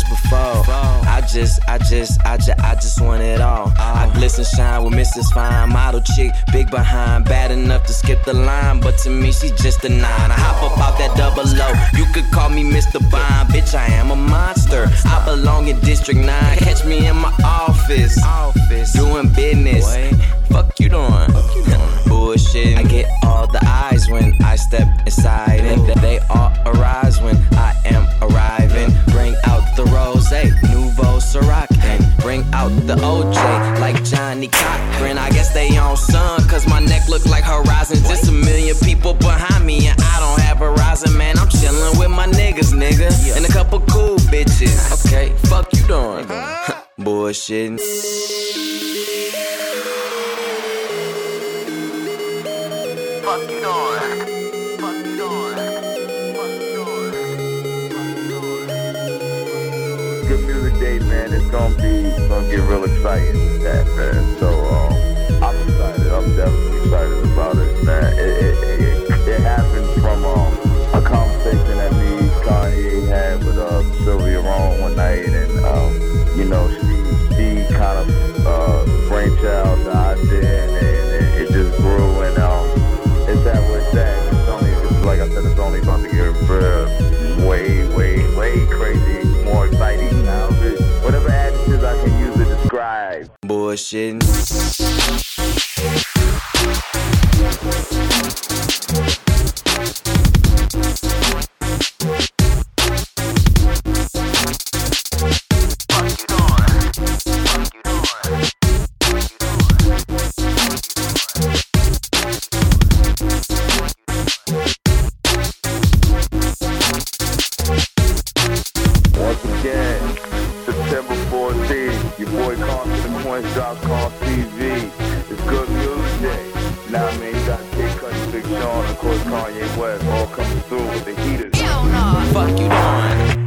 before. I just want it all. I glisten, shine with Mrs. Fine, model chick, big behind, bad enough to skip the line, but to me she just a 9. I hop up out that double O. You could call me Mr. Bond, bitch. I am a monster. I belong in District 9. Catch me in my office, doing business. Fuck you doing? Bullshit. I get all the eyes when I step inside, and they all arise when I am arriving. Bring out the rose, Nouveau Ciroc, and bring out the OJ like Johnny Cochran. I guess they on sun, cause my neck look like Horizon. Just a million people behind me, and I don't have Horizon, man. I'm chillin' with my niggas, and a couple cool bitches. Okay, fuck you doing? Bullshitting. Fuck you doing? Good Music Day, man. It's gonna get real exciting, man. So I'm excited. I'm definitely excited about it, man. It happened from a conversation that me and Kanye had with Sylvia Rome one night, and she kind of brainchild the idea, and it just grew, and it's that with that. It's like I said, it's only about to get way crazy, more exciting now. Whatever adjectives I can use to describe. Bullshitting. September 14th, your boy Constant Points drops on TV. It's Good Music Day. Now, I mean, you got Kid Cudi, Big Sean, of course, Kanye West, all coming through with the heaters. Fuck you doing?